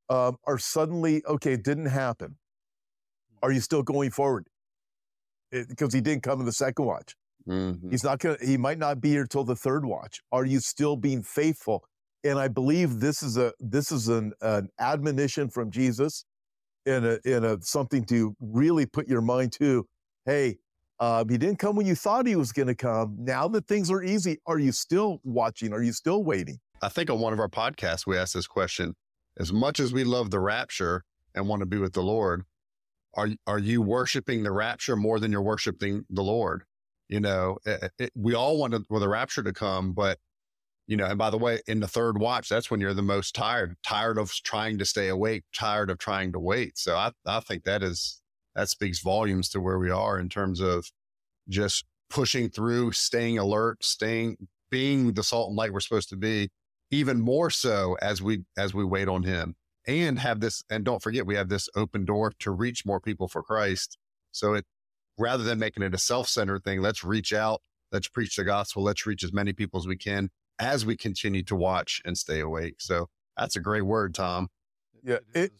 are suddenly, okay, it didn't happen. Are you still going forward? Because he didn't come in the second watch.
Mm-hmm.
He might not be here till the third watch. Are you still being faithful? And I believe this is an admonition from Jesus, and something to really put your mind to. Hey, he didn't come when you thought he was going to come. Now that things are easy, are you still watching? Are you still waiting?
I think on one of our podcasts, we asked this question: as much as we love the rapture and want to be with the Lord, are you worshiping the rapture more than you're worshiping the Lord? We all want the rapture to come, but and by the way, in the third watch, that's when you're the most tired of trying to stay awake, tired of trying to wait. So I think that speaks volumes to where we are in terms of just pushing through, staying alert, being the salt and light we're supposed to be, even more so as we wait on him, and don't forget, we have this open door to reach more people for Christ. So rather than making it a self-centered thing, let's reach out, let's preach the gospel, let's reach as many people as we can as we continue to watch and stay awake. So that's a great word, Tom.
Yeah.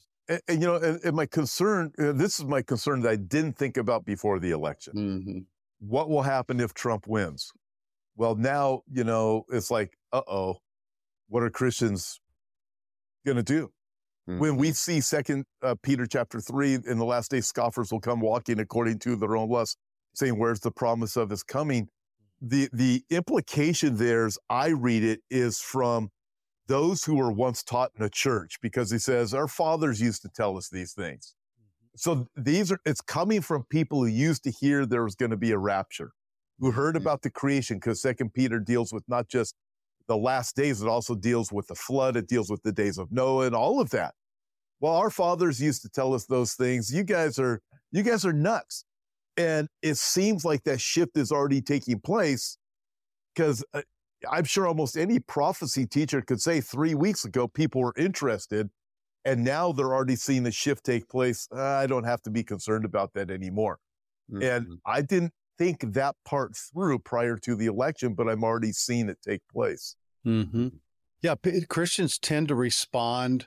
And my concern, this is my concern that I didn't think about before the election.
Mm-hmm.
What will happen if Trump wins? Well, now, it's like, what are Christians going to do? Mm-hmm. When we see 2 Peter chapter 3, in the last days, scoffers will come walking according to their own lust, saying, where's the promise of his coming? The implication there, as I read it, is from those who were once taught in a church, because he says, our fathers used to tell us these things. So it's coming from people who used to hear there was going to be a rapture, who heard about the creation, because 2 Peter deals with not just the last days, it also deals with the flood, it deals with the days of Noah and all of that. Well, our fathers used to tell us those things. You guys are nuts. And it seems like that shift is already taking place, because I'm sure almost any prophecy teacher could say 3 weeks ago, people were interested, and now they're already seeing the shift take place. I don't have to be concerned about that anymore. Mm-hmm. And I didn't think that part through prior to the election, but I'm already seeing it take place.
Mm-hmm. Yeah, Christians tend to respond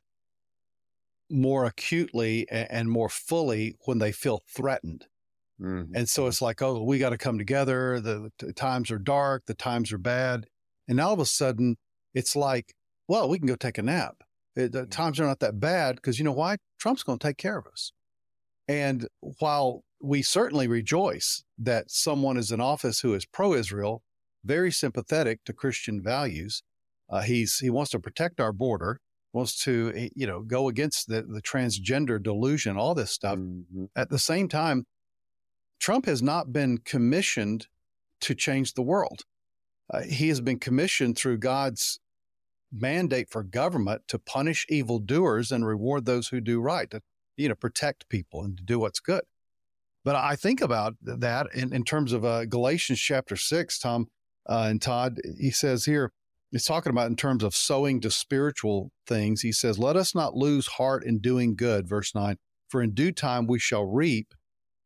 more acutely and more fully when they feel threatened. Mm-hmm. And so it's like, we got to come together. The times are dark. The times are bad. And all of a sudden, it's like, well, we can go take a nap. The times are not that bad, because you know why? Trump's going to take care of us. And while we certainly rejoice that someone is in office who is pro-Israel, very sympathetic to Christian values, he wants to protect our border, wants to go against the transgender delusion, all this stuff. Mm-hmm. At the same time, Trump has not been commissioned to change the world. He has been commissioned through God's mandate for government to punish evildoers and reward those who do right, to protect people and to do what's good. But I think about that in terms of Galatians chapter 6, Tom and Todd. He says here, he's talking about in terms of sowing to spiritual things. He says, let us not lose heart in doing good, verse 9, for in due time we shall reap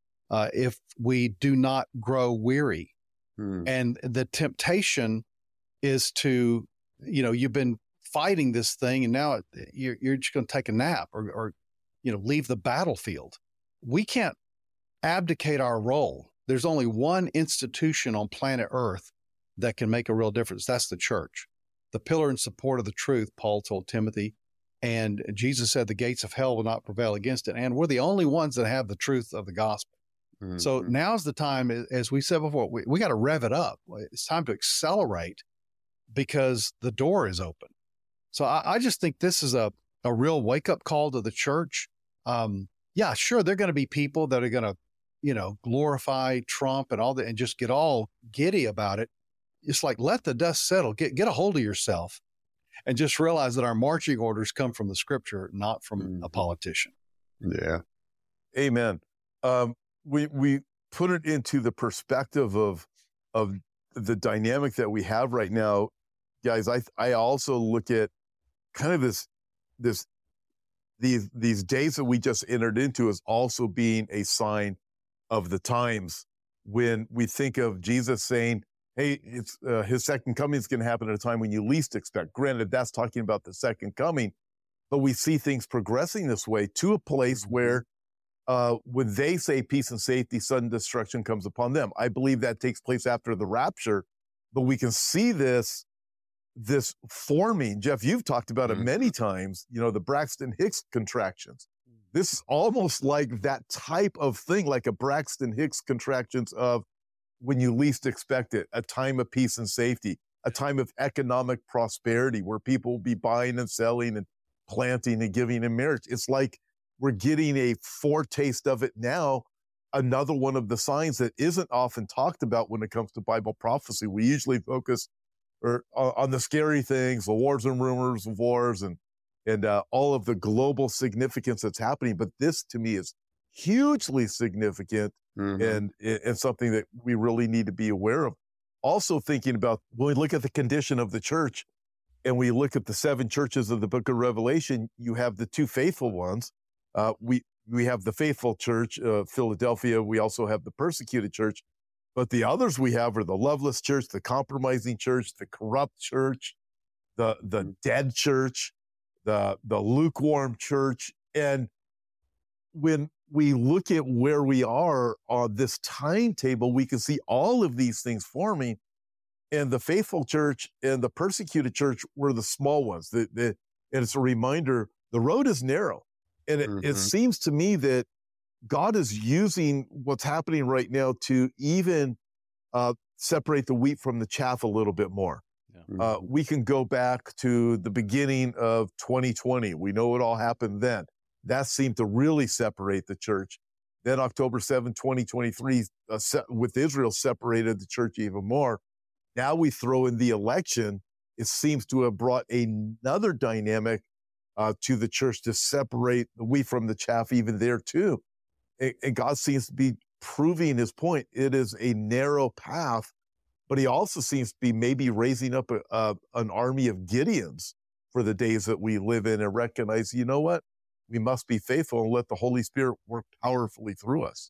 if we do not grow weary. And the temptation is to, you've been fighting this thing, and now you're just going to take a nap or leave the battlefield. We can't abdicate our role. There's only one institution on planet Earth that can make a real difference. That's the church, the pillar and support of the truth, Paul told Timothy. And Jesus said the gates of hell will not prevail against it. And we're the only ones that have the truth of the gospel. Mm-hmm. So now's the time, as we said before, we got to rev it up. It's time to accelerate, because the door is open. So I just think this is a real wake-up call to the church. Yeah, sure, there are going to be people that are going to, glorify Trump and all that and just get all giddy about it. It's like, let the dust settle. Get a hold of yourself and just realize that our marching orders come from the scripture, not from a politician.
Yeah. Amen. We put it into the perspective of the dynamic that we have right now, guys. I also look at kind of these days that we just entered into as also being a sign of the times, when we think of Jesus saying, hey, it's his second coming is going to happen at a time when you least expect. Granted, that's talking about the second coming, but we see things progressing this way to a place where when they say peace and safety, sudden destruction comes upon them. I believe that takes place after the rapture, but we can see this forming. Jeff, you've talked about it many times, the Braxton Hicks contractions. This is almost like that type of thing, like a Braxton Hicks contractions of when you least expect it, a time of peace and safety, a time of economic prosperity where people will be buying and selling and planting and giving in marriage. It's like we're getting a foretaste of it now. Another one of the signs that isn't often talked about when it comes to Bible prophecy. We usually focus on the scary things, the wars and rumors of wars and all of the global significance that's happening. But this to me is hugely significant and something that we really need to be aware of. Also thinking about when we look at the condition of the church and we look at the 7 churches of the book of Revelation, you have the 2 faithful ones. We have the faithful church, Philadelphia. We also have the persecuted church. But the others we have are the loveless church, the compromising church, the corrupt church, the dead church, the lukewarm church. And when we look at where we are on this timetable, we can see all of these things forming. And the faithful church and the persecuted church were the small ones. And it's a reminder, the road is narrow. And it seems to me that God is using what's happening right now to even separate the wheat from the chaff a little bit more. Yeah. We can go back to the beginning of 2020. We know it all happened then. That seemed to really separate the church. Then October 7, 2023, with Israel, separated the church even more. Now we throw in the election. It seems to have brought another dynamic to the church to separate the wheat from the chaff even there too. And God seems to be proving his point. It is a narrow path, but he also seems to be maybe raising up an army of Gideons for the days that we live in and recognize, you know what? We must be faithful and let the Holy Spirit work powerfully through us.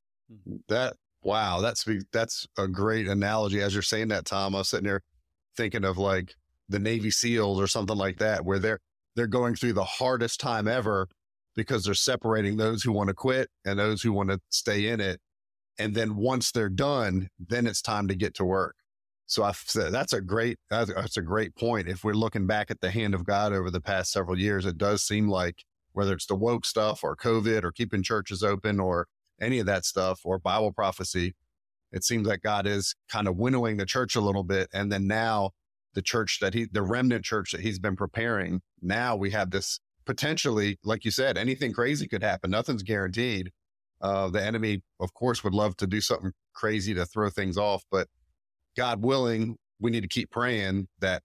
Wow, that's a great analogy. As you're saying that, Tom, I was sitting there thinking of like the Navy SEALs or something like that, where they're going through the hardest time ever because they're separating those who want to quit and those who want to stay in it. And then once they're done, then it's time to get to work. So I've said that's a great point. If we're looking back at the hand of God over the past several years, it does seem like whether it's the woke stuff or COVID or keeping churches open or any of that stuff or Bible prophecy, it seems like God is kind of winnowing the church a little bit. And then now the church the remnant church that he's been preparing, now we have this potentially, like you said, anything crazy could happen. Nothing's guaranteed. The enemy, of course, would love to do something crazy to throw things off, but God willing, we need to keep praying that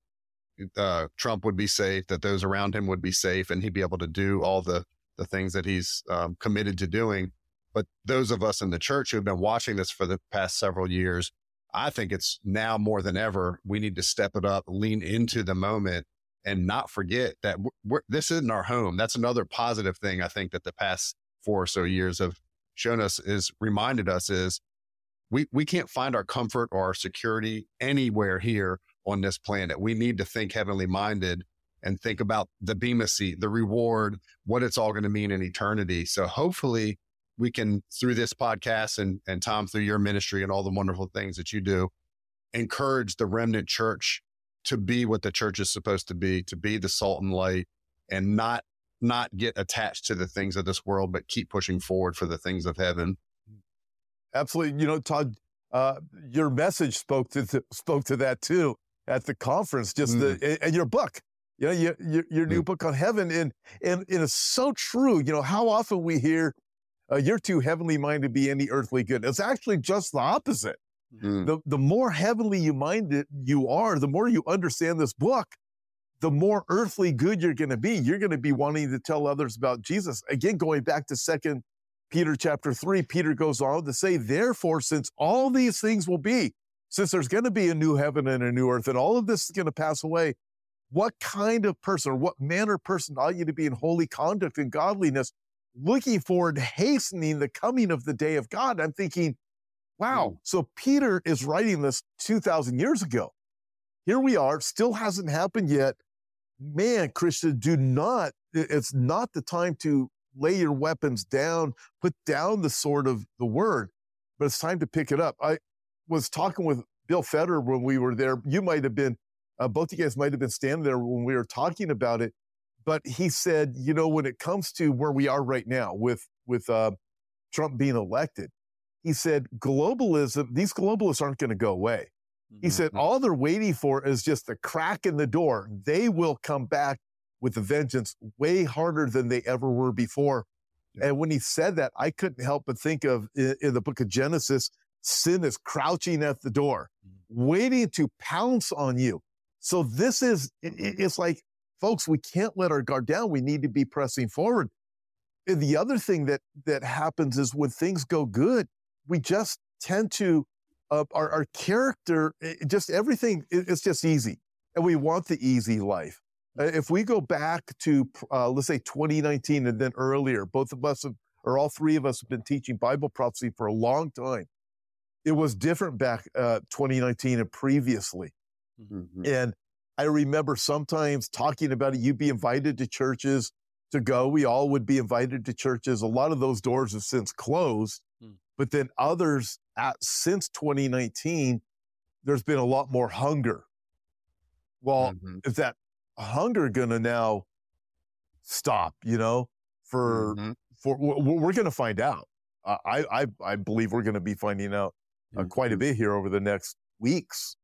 Trump would be safe, that those around him would be safe, and he'd be able to do all the things that he's committed to doing. But those of us in the church who have been watching this for the past several years, I think it's now more than ever, we need to step it up, lean into the moment, and not forget that this isn't our home. That's another positive thing I think that the past 4 or so years have shown us, reminded us is we can't find our comfort or our security anywhere here on this planet. We need to think heavenly minded and think about the Bema seat, the reward, what it's all going to mean in eternity. So hopefully we can, through this podcast and Tom, through your ministry and all the wonderful things that you do, encourage the remnant church to be what the church is supposed to be the salt and light, and not get attached to the things of this world, but keep pushing forward for the things of heaven.
Absolutely. Todd, your message spoke to that too at the conference, and your book, your new book on heaven. And it's so true. How often we hear, you're too heavenly minded to be any earthly good. It's actually just the opposite. The more heavenly minded you are, the more you understand this book, the more earthly good you're going to be. You're going to be wanting to tell others about Jesus. Again, going back to 2 Peter chapter 3, Peter goes on to say, therefore, since all these things will be, since there's going to be a new heaven and a new earth, and all of this is going to pass away, what kind of person, or what manner of person ought you to be in holy conduct and godliness, looking forward to hastening the coming of the day of God? I'm thinking, wow, so Peter is writing this 2,000 years ago. Here we are, still hasn't happened yet. man, Christian, it's not the time to lay your weapons down, put down the sword of the word, but it's time to pick it up. I was talking with Bill Federer when we were there. You might have been, both of you guys might have been standing there when we were talking about it. But he said, when it comes to where we are right now with Trump being elected, he said, these globalists aren't going to go away. He said, all they're waiting for is just a crack in the door. They will come back with a vengeance way harder than they ever were before. Yeah. And when he said that, I couldn't help but think of in the book of Genesis, sin is crouching at the door, waiting to pounce on you. So it's like, folks, we can't let our guard down. We need to be pressing forward. And the other thing that happens is when things go good, we just tend to, our character, just everything, it's just easy. And we want the easy life. If we go back to, let's say 2019 and then earlier, both of us all three of us have been teaching Bible prophecy for a long time. It was different back 2019 and previously. Mm-hmm. And I remember sometimes talking about it. You'd be invited to churches to go. We all would be invited to churches. A lot of those doors have since closed. But then others, since 2019, there's been a lot more hunger. Well, is that hunger going to now stop, we're going to find out. I believe we're going to be finding out quite a bit here over the next weeks.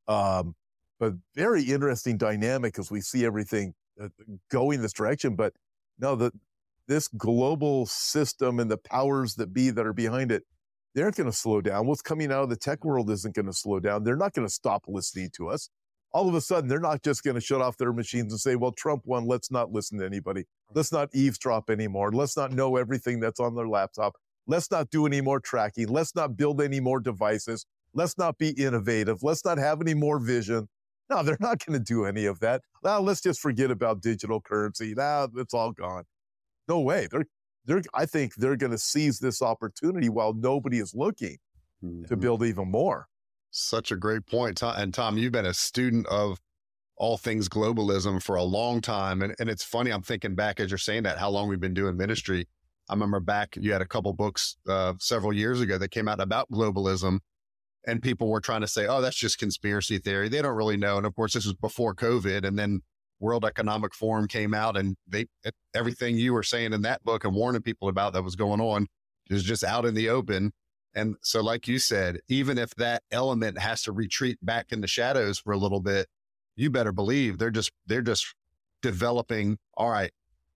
But very interesting dynamic as we see everything going this direction. But no, this global system and the powers that be that are behind it, they aren't going to slow down. What's coming out of the tech world isn't going to slow down. They're not going to stop listening to us. All of a sudden, they're not just going to shut off their machines and say, well, Trump won. Let's not listen to anybody. Let's not eavesdrop anymore. Let's not know everything that's on their laptop. Let's not do any more tracking. Let's not build any more devices. Let's not be innovative. Let's not have any more vision. No, they're not going to do any of that. Now, let's just forget about digital currency. Now, it's all gone. No way. I think they're going to seize this opportunity while nobody is looking to build even more.
Such a great point. And Tom, you've been a student of all things globalism for a long time. And it's funny, I'm thinking back as you're saying that, how long we've been doing ministry. I remember back, you had a couple books several years ago that came out about globalism. And people were trying to say, oh, that's just conspiracy theory. They don't really know. And of course, this was before COVID. And then World Economic Forum came out and everything you were saying in that book and warning people about that was going on is just out in the open. And so like you said, even if that element has to retreat back in the shadows for a little bit, you better believe they're just developing. All right.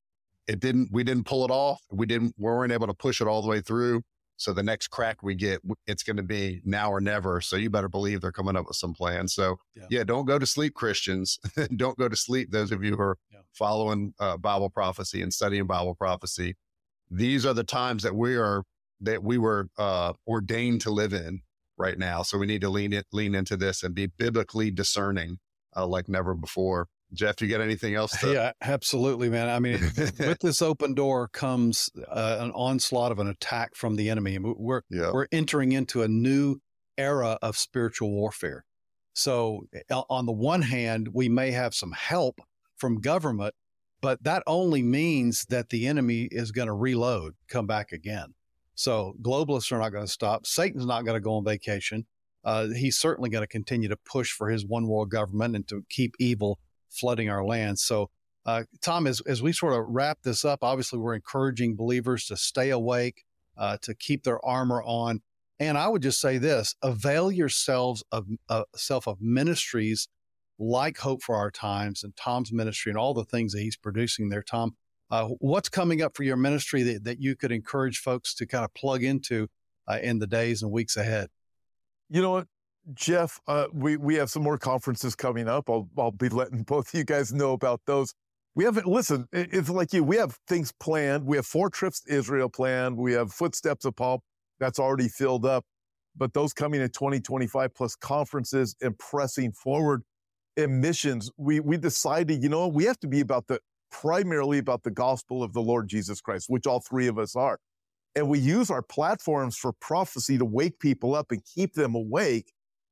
We didn't pull it off. We weren't able to push it all the way through. So the next crack we get, it's going to be now or never. So you better believe they're coming up with some plan. So yeah, don't go to sleep, Christians. Don't go to sleep. Those of you who are following Bible prophecy and studying Bible prophecy, these are the times that we were ordained to live in right now. So we need to lean into this and be biblically discerning like never before. Jeff, you got anything else?
Yeah, absolutely, man. I mean, with this open door comes an onslaught of an attack from the enemy. And we're entering into a new era of spiritual warfare. So on the one hand, we may have some help from government, but that only means that the enemy is going to reload, come back again. So globalists are not going to stop. Satan's not going to go on vacation. He's certainly going to continue to push for his one world government and to keep evil flooding our land. So, Tom, as we sort of wrap this up, obviously we're encouraging believers to stay awake, to keep their armor on. And I would just say this, avail yourselves of ministries like Hope for Our Times and Tom's ministry and all the things that he's producing there. Tom, what's coming up for your ministry that you could encourage folks to kind of plug into in the days and weeks ahead?
You know what, Jeff, we have some more conferences coming up. I'll be letting both of you guys know about those. It's like we have things planned. We have 4 trips to Israel planned. We have Footsteps of Paul that's already filled up, but those coming in 2025 plus conferences and pressing forward in missions. We decided, we have to be primarily about the gospel of the Lord Jesus Christ, which all 3 of us are. And we use our platforms for prophecy to wake people up and keep them awake.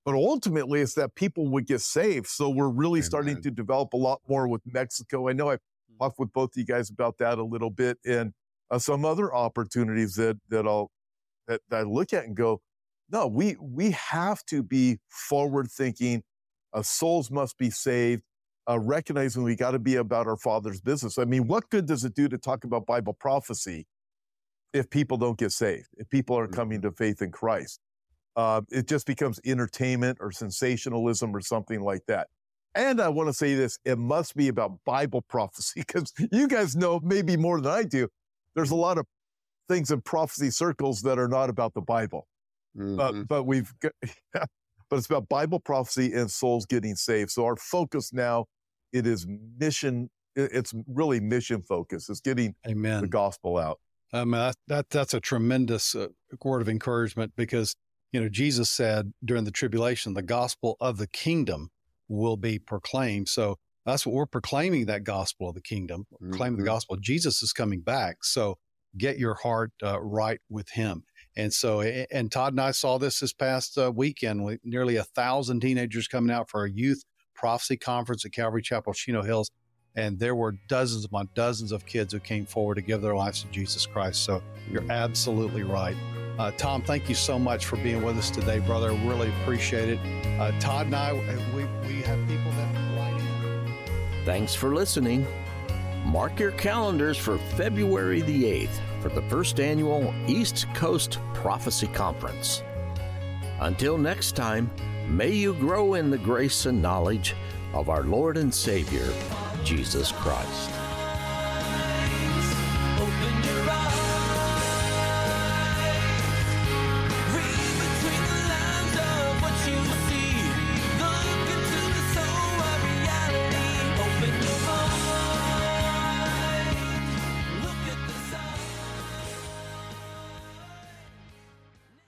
But ultimately, it's that people would get saved. So we're really
Amen.
starting to develop a lot more with Mexico. I know I've talked with both of you guys about that a little bit, and some other opportunities that I look at and go, no, we have to be forward thinking. Souls must be saved. Recognizing we got to be about our Father's business. I mean, what good does it do to talk about Bible prophecy if people don't get saved? If people aren't coming to faith in Christ, it just becomes entertainment or sensationalism or something like that. And I want to say this: it must be about Bible prophecy, because you guys know maybe more than I do. There's a lot of things in prophecy circles that are not about the Bible.
Mhm.
But we've got, but it's about Bible prophecy and souls getting saved. So our focus now, it is mission. It's really mission focused. It's getting
Amen.
the gospel out.
That's a tremendous word of encouragement, because, Jesus said during the tribulation, the gospel of the kingdom will be proclaimed. So that's what we're proclaiming, that gospel of the kingdom, proclaiming the gospel. Jesus is coming back. So get your heart right with him. And so, and Todd and I saw this past weekend with nearly 1,000 teenagers coming out for a youth prophecy conference at Calvary Chapel, Chino Hills. And there were dozens upon dozens of kids who came forward to give their lives to Jesus Christ. So you're absolutely right. Tom, thank you so much for being with us today, brother. Really appreciate it. Todd and I, we have people that are writing.
Thanks for listening. Mark your calendars for February the 8th for the first annual East Coast Prophecy Conference. Until next time, may you grow in the grace and knowledge of our Lord and Savior, Jesus Christ.